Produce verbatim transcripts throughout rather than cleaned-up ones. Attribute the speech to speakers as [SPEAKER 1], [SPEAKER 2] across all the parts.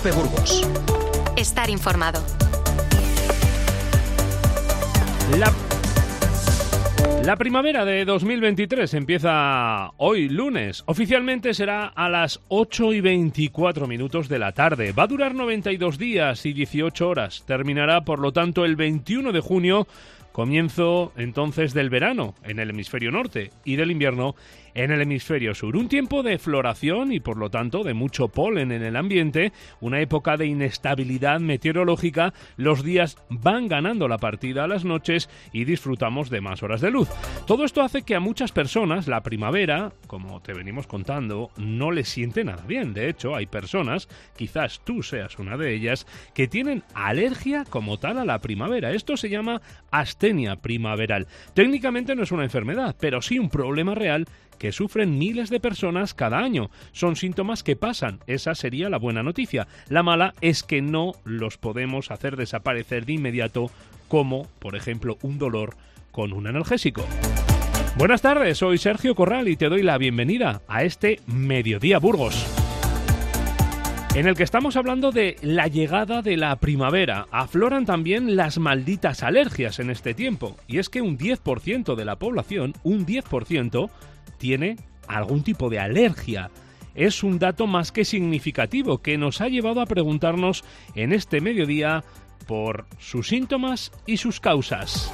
[SPEAKER 1] Cope Burgos.
[SPEAKER 2] Estar informado.
[SPEAKER 3] La, la primavera de dos mil veintitrés empieza hoy, lunes. Oficialmente será a las ocho y veinticuatro minutos de la tarde. Va a durar noventa y dos días y dieciocho horas. Terminará, por lo tanto, el veintiuno de junio, comienzo entonces del verano en el hemisferio norte y del invierno en el hemisferio sur. Un tiempo de floración y, por lo tanto, de mucho polen en el ambiente, una época de inestabilidad meteorológica. Los días van ganando la partida a las noches y disfrutamos de más horas de luz. Todo esto hace que a muchas personas la primavera, como te venimos contando, no les siente nada bien. De hecho, hay personas, quizás tú seas una de ellas, que tienen alergia como tal a la primavera. Esto se llama astenia primaveral. Técnicamente no es una enfermedad, pero sí un problema real que sufren miles de personas cada año. Son síntomas que pasan, esa sería la buena noticia. La mala es que no los podemos hacer desaparecer de inmediato, como, por ejemplo, un dolor con un analgésico. Buenas tardes, soy Sergio Corral y te doy la bienvenida a este Mediodía Burgos, en el que estamos hablando de la llegada de la primavera. Afloran también las malditas alergias en este tiempo, y es que un diez por ciento de la población, un diez por ciento, tiene algún tipo de alergia. Es un dato más que significativo que nos ha llevado a preguntarnos en este mediodía por sus síntomas y sus causas.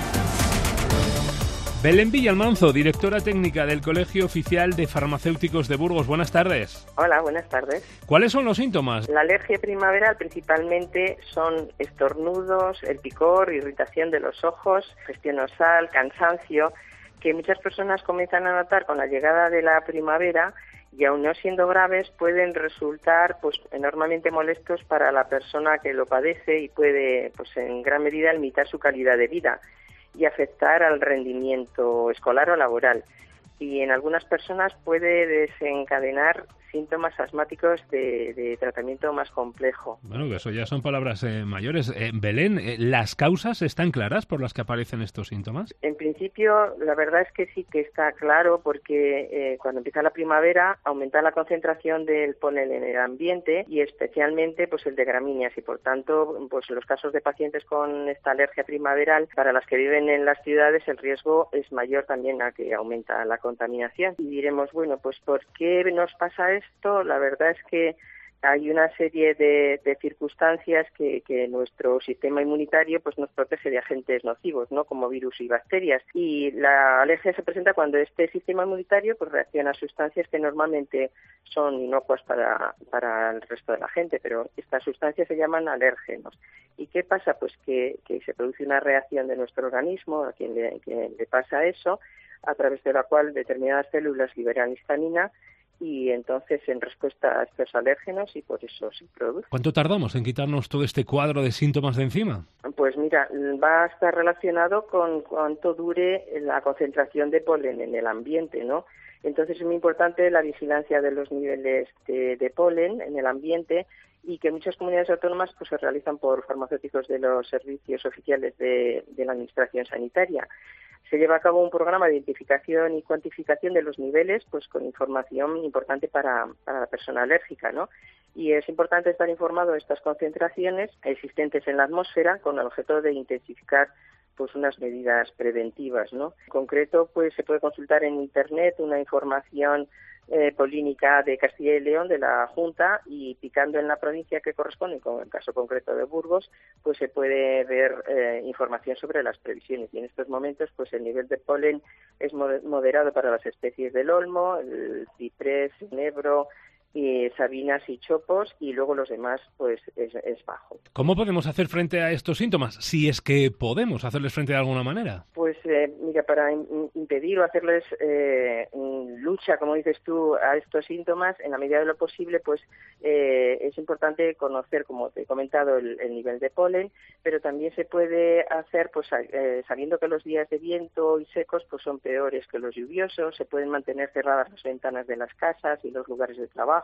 [SPEAKER 3] Belén Villalmanzo, directora técnica del Colegio Oficial de Farmacéuticos de Burgos. Buenas tardes.
[SPEAKER 4] Hola, buenas tardes.
[SPEAKER 3] ¿Cuáles son los síntomas?
[SPEAKER 4] La alergia primaveral principalmente son estornudos, el picor, irritación de los ojos, gestión nasal, cansancio, que muchas personas comienzan a notar con la llegada de la primavera y, aun no siendo graves, pueden resultar pues enormemente molestos para la persona que lo padece y puede pues en gran medida limitar su calidad de vida y afectar al rendimiento escolar o laboral. Y en algunas personas puede desencadenar síntomas asmáticos de, de tratamiento más complejo.
[SPEAKER 3] Bueno, eso ya son palabras eh, mayores. Eh, Belén, eh, ¿las causas están claras por las que aparecen estos síntomas?
[SPEAKER 4] En principio, la verdad es que sí que está claro, porque eh, cuando empieza la primavera aumenta la concentración del polen en el ambiente y especialmente pues el de gramíneas, y por tanto, pues en los casos de pacientes con esta alergia primaveral, para las que viven en las ciudades, el riesgo es mayor también a que aumenta la contaminación. Y diremos, bueno, pues ¿por qué nos pasa esto? La verdad es que hay una serie de, de circunstancias que, que nuestro sistema inmunitario pues nos protege de agentes nocivos, ¿no? Como virus y bacterias. Y la alergia se presenta cuando este sistema inmunitario pues reacciona a sustancias que normalmente son inocuas para, para el resto de la gente, pero estas sustancias se llaman alérgenos. ¿Y qué pasa? Pues que, que se produce una reacción de nuestro organismo a quien le, quien le pasa eso, a través de la cual determinadas células liberan histamina, y entonces en respuesta a estos alérgenos, y por eso se produce.
[SPEAKER 3] ¿Cuánto tardamos en quitarnos todo este cuadro de síntomas de encima?
[SPEAKER 4] Pues mira, va a estar relacionado con cuánto dure la concentración de polen en el ambiente, ¿no? Entonces es muy importante la vigilancia de los niveles de, de polen en el ambiente, y que muchas comunidades autónomas pues se realizan por farmacéuticos de los servicios oficiales de, de la Administración Sanitaria. Se lleva a cabo un programa de identificación y cuantificación de los niveles, pues con información importante para, para la persona alérgica, ¿no? Y es importante estar informado de estas concentraciones existentes en la atmósfera con el objeto de intensificar pues unas medidas preventivas, ¿no? En concreto, pues se puede consultar en Internet una información eh, polínica de Castilla y León, de la Junta, y picando en la provincia que corresponde, como en el caso concreto de Burgos, pues se puede ver eh, información sobre las previsiones. Y en estos momentos, pues el nivel de polen es moderado para las especies del olmo, el ciprés, el enebro, y sabinas y chopos, y luego los demás pues es, es bajo.
[SPEAKER 3] ¿Cómo podemos hacer frente a estos síntomas? Si es que podemos hacerles frente de alguna manera.
[SPEAKER 4] Pues eh, mira, para in- impedir o hacerles eh, lucha, como dices tú, a estos síntomas, en la medida de lo posible, pues eh, es importante conocer, como te he comentado, el, el nivel de polen, pero también se puede hacer, pues eh, sabiendo que los días de viento y secos pues son peores que los lluviosos, se pueden mantener cerradas las ventanas de las casas y los lugares de trabajo.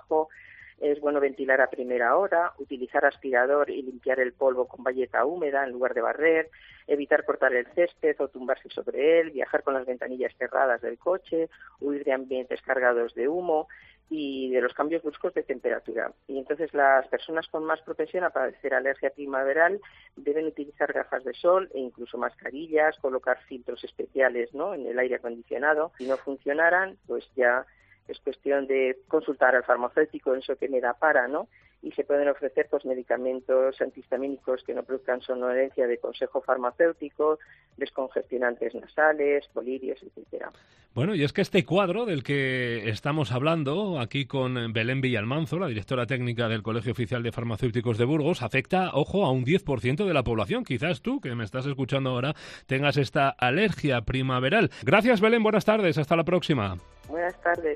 [SPEAKER 4] Es bueno ventilar a primera hora, utilizar aspirador y limpiar el polvo con bayeta húmeda en lugar de barrer, evitar cortar el césped o tumbarse sobre él, viajar con las ventanillas cerradas del coche, huir de ambientes cargados de humo y de los cambios bruscos de temperatura. Y entonces las personas con más propensión a padecer alergia primaveral deben utilizar gafas de sol e incluso mascarillas, colocar filtros especiales, ¿no?, en el aire acondicionado. Si no funcionaran, pues ya es cuestión de consultar al farmacéutico, eso que me da para, ¿no? Y se pueden ofrecer pues medicamentos antihistamínicos que no produzcan somnolencia de consejo farmacéutico, descongestionantes nasales, colirios, etcétera.
[SPEAKER 3] Bueno, y es que este cuadro del que estamos hablando aquí con Belén Villalmanzo, la directora técnica del Colegio Oficial de Farmacéuticos de Burgos, afecta, ojo, a un diez por ciento de la población. Quizás tú, que me estás escuchando ahora, tengas esta alergia primaveral. Gracias, Belén, buenas tardes, hasta la próxima.
[SPEAKER 4] Buenas tardes.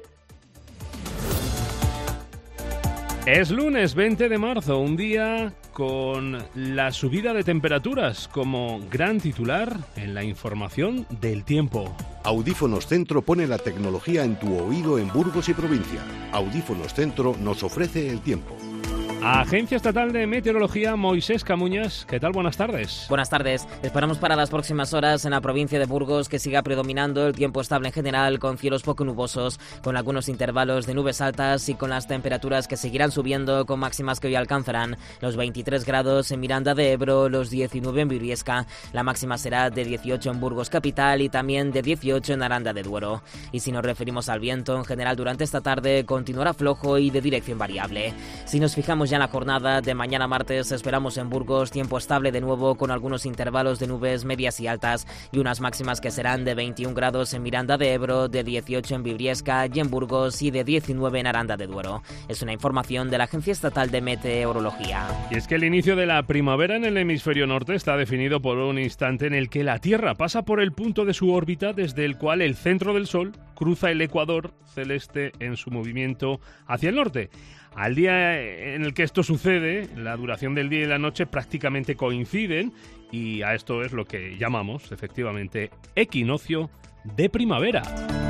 [SPEAKER 3] Es lunes veinte de marzo, un día con la subida de temperaturas como gran titular en la información del tiempo.
[SPEAKER 1] Audífonos Centro pone la tecnología en tu oído en Burgos y provincia. Audífonos Centro nos ofrece el tiempo.
[SPEAKER 3] Agencia Estatal de Meteorología, Moisés Camuñas. ¿Qué tal? Buenas tardes.
[SPEAKER 5] Buenas tardes. Esperamos para las próximas horas en la provincia de Burgos que siga predominando el tiempo estable en general, con cielos poco nubosos, con algunos intervalos de nubes altas y con las temperaturas que seguirán subiendo, con máximas que hoy alcanzarán los veintitrés grados en Miranda de Ebro, los diecinueve en Briviesca. La máxima será de dieciocho en Burgos capital y también de dieciocho en Aranda de Duero. Y si nos referimos al viento, en general durante esta tarde continuará flojo y de dirección variable. Si nos fijamos ya en la jornada de mañana martes, esperamos en Burgos tiempo estable de nuevo, con algunos intervalos de nubes medias y altas y unas máximas que serán de veintiún grados en Miranda de Ebro, de dieciocho en Briviesca y en Burgos y de diecinueve en Aranda de Duero. Es una información de la Agencia Estatal de Meteorología.
[SPEAKER 3] Y es que el inicio de la primavera en el hemisferio norte está definido por un instante en el que la Tierra pasa por el punto de su órbita desde el cual el centro del Sol cruza el ecuador celeste en su movimiento hacia el norte. Al día en el que esto sucede, la duración del día y la noche prácticamente coinciden, y a esto es lo que llamamos, efectivamente, equinoccio de primavera.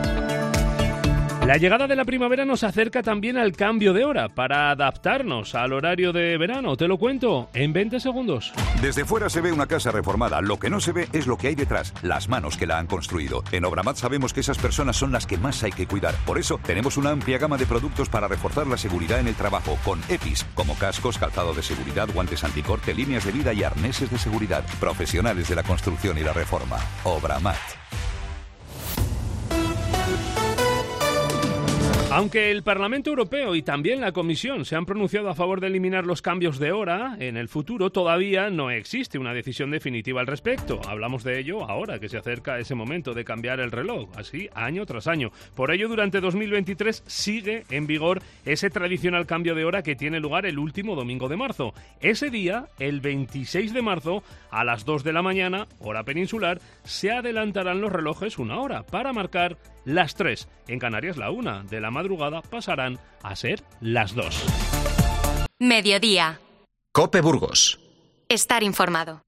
[SPEAKER 3] La llegada de la primavera nos acerca también al cambio de hora para adaptarnos al horario de verano. Te lo cuento en veinte segundos.
[SPEAKER 6] Desde fuera se ve una casa reformada. Lo que no se ve es lo que hay detrás, las manos que la han construido. En Obramat sabemos que esas personas son las que más hay que cuidar. Por eso tenemos una amplia gama de productos para reforzar la seguridad en el trabajo, con EPIs, como cascos, calzado de seguridad, guantes anticorte, líneas de vida y arneses de seguridad. Profesionales de la construcción y la reforma. Obramat.
[SPEAKER 3] Aunque el Parlamento Europeo y también la Comisión se han pronunciado a favor de eliminar los cambios de hora en el futuro, todavía no existe una decisión definitiva al respecto. Hablamos de ello ahora que se acerca ese momento de cambiar el reloj, así año tras año. Por ello, durante dos mil veintitrés sigue en vigor ese tradicional cambio de hora que tiene lugar el último domingo de marzo. Ese día, el veintiséis de marzo, a las dos de la mañana, hora peninsular, se adelantarán los relojes una hora para marcar las tres. En Canarias, la una de la madrugada pasarán a ser las dos.
[SPEAKER 2] Mediodía.
[SPEAKER 7] COPE Burgos.
[SPEAKER 2] Estar informado.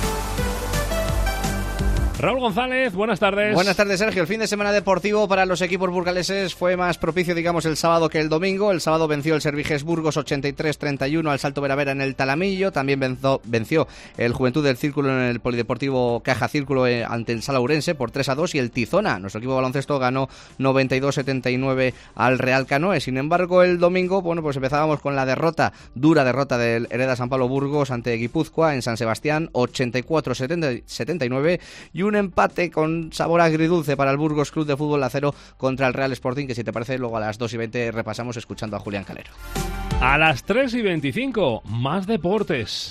[SPEAKER 3] Raúl González, buenas tardes.
[SPEAKER 8] Buenas tardes, Sergio. El fin de semana deportivo para los equipos burgaleses fue más propicio, digamos, el sábado que el domingo. El sábado venció el Serviges Burgos ochenta y tres treinta y uno al Salto Veravera en el Talamillo. También venció, venció el Juventud del Círculo en el Polideportivo Caja Círculo ante el Sala Ourense por tres a dos. Y el Tizona, nuestro equipo de baloncesto, ganó noventa y dos setenta y nueve al Real Canoe. Sin embargo, el domingo, bueno, pues empezábamos con la derrota, dura derrota del Hereda San Pablo Burgos ante Guipúzcoa en San Sebastián, ochenta y cuatro setenta y nueve, y un empate con sabor agridulce para el Burgos Club de Fútbol a cero contra el Real Sporting, que si te parece luego a las dos y veinte repasamos escuchando a Julián Calero.
[SPEAKER 3] A las tres y veinticinco, más deportes.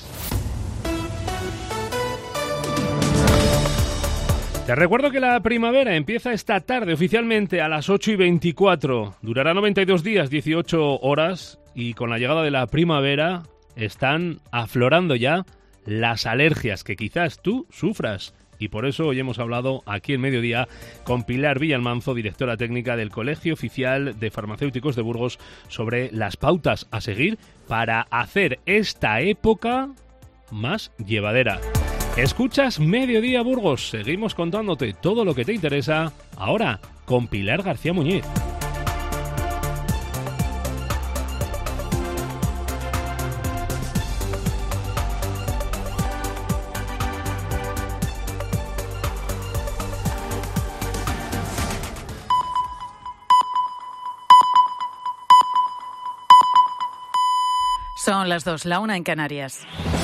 [SPEAKER 3] Te recuerdo que la primavera empieza esta tarde oficialmente a las ocho y veinticuatro. Durará noventa y dos días, dieciocho horas, y con la llegada de la primavera están aflorando ya las alergias que quizás tú sufras. Y por eso hoy hemos hablado aquí en Mediodía con Pilar Villalmanzo, directora técnica del Colegio Oficial de Farmacéuticos de Burgos, sobre las pautas a seguir para hacer esta época más llevadera. Escuchas Mediodía Burgos, seguimos contándote todo lo que te interesa, ahora con Pilar García Muñiz.
[SPEAKER 7] Son las dos, la una en Canarias.